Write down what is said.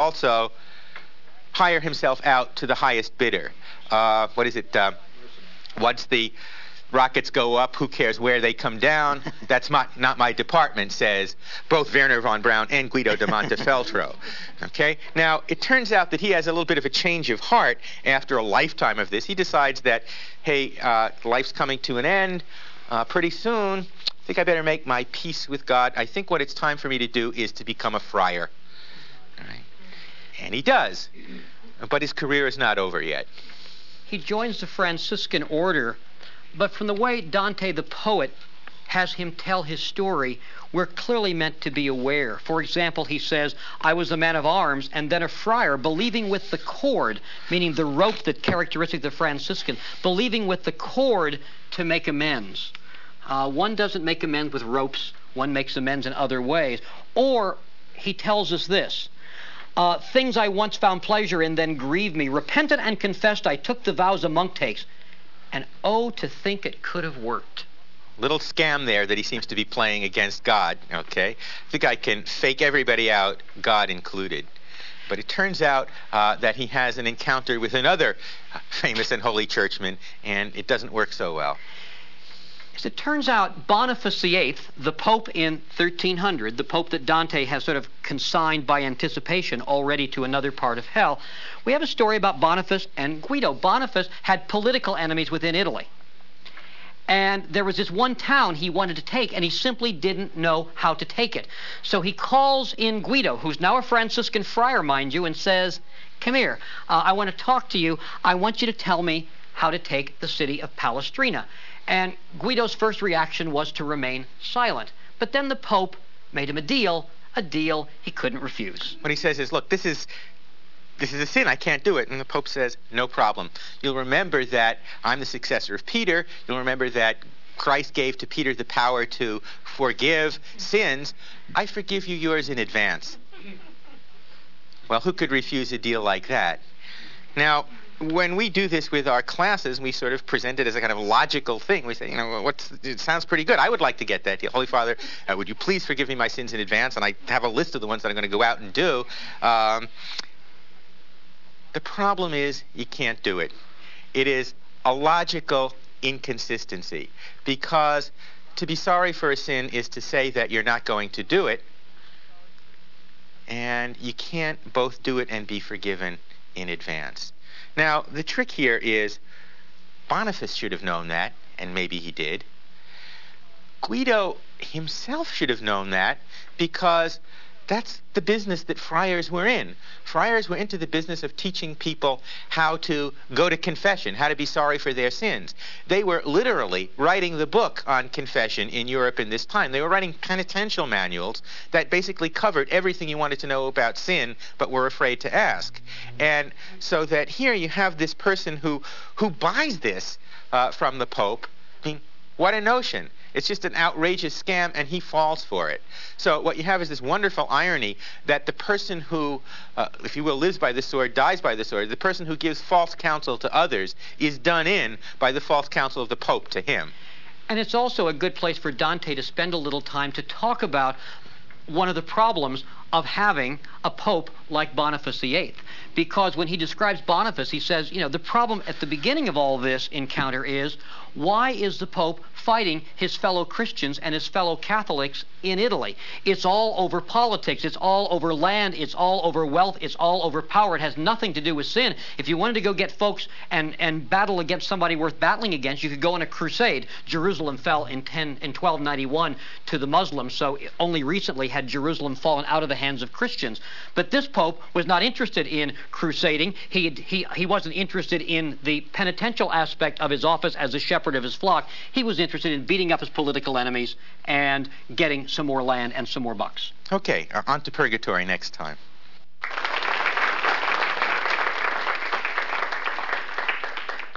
also hire himself out to the highest bidder. What is it? Once the rockets go up, who cares where they come down? That's not my department, says both Wernher von Braun and Guido de Montefeltro. Okay? Now, it turns out that he has a little bit of a change of heart after a lifetime of this. He decides that, hey, life's coming to an end pretty soon. I think I better make my peace with God. I think what it's time for me to do is to become a friar. All right? And he does. But his career is not over yet. He joins the Franciscan order, but from the way Dante the poet has him tell his story, we're clearly meant to be aware. For example, he says, I was a man of arms and then a friar, believing with the cord, meaning the rope that characteristic the Franciscan, believing with the cord to make amends. One doesn't make amends with ropes, one makes amends in other ways. Or he tells us this, things I once found pleasure in then grieved me. Repentant and confessed, I took the vows a monk takes. And oh, to think it could have worked. Little scam there that he seems to be playing against God, okay? I think I can fake everybody out, God included. But it turns out that he has an encounter with another famous and holy churchman, and it doesn't work so well. As it turns out, Boniface VIII, the Pope in 1300, the Pope that Dante has sort of consigned by anticipation already to another part of hell, we have a story about Boniface and Guido. Boniface had political enemies within Italy. And there was this one town he wanted to take, and he simply didn't know how to take it. So he calls in Guido, who's now a Franciscan friar, mind you, and says, come here, I want to talk to you. I want you to tell me how to take the city of Palestrina. And Guido's first reaction was to remain silent. But then the Pope made him a deal he couldn't refuse. What he says is, look, this is a sin, I can't do it. And the Pope says, no problem. You'll remember that I'm the successor of Peter. You'll remember that Christ gave to Peter the power to forgive sins. I forgive you yours in advance. Well, who could refuse a deal like that? Now, when we do this with our classes, we sort of present it as a kind of logical thing. We say, you know, it sounds pretty good. I would like to get that deal. Holy Father, would you please forgive me my sins in advance? And I have a list of the ones that I'm going to go out and do. The problem is you can't do it. It is a logical inconsistency, because to be sorry for a sin is to say that you're not going to do it, and you can't both do it and be forgiven in advance. Now, the trick here is Boniface should have known that, and maybe he did. Guido himself should have known that, because that's the business that friars were in. Friars were into the business of teaching people how to go to confession, how to be sorry for their sins. They were literally writing the book on confession in Europe in this time. They were writing penitential manuals that basically covered everything you wanted to know about sin, but were afraid to ask. And so that here you have this person who buys this from the Pope. I mean, what a notion. It's just an outrageous scam, and he falls for it. So what you have is this wonderful irony that the person who, if you will, lives by the sword, dies by the sword. The person who gives false counsel to others is done in by the false counsel of the Pope to him. And it's also a good place for Dante to spend a little time to talk about one of the problems of having a pope like Boniface VIII. Because when he describes Boniface, he says, you know, the problem at the beginning of all this encounter is, why is the Pope fighting his fellow Christians and his fellow Catholics in Italy? It's all over politics. It's all over land. It's all over wealth. It's all over power. It has nothing to do with sin. If you wanted to go get folks and battle against somebody worth battling against, you could go on a crusade. Jerusalem fell in 1291 to the Muslims, so only recently had Jerusalem fallen out of the hands of Christians. But this Pope was not interested in crusading. He wasn't interested in the penitential aspect of his office as a shepherd of his flock. He was interested in beating up his political enemies and getting some more land and some more bucks. Okay, on to purgatory next time.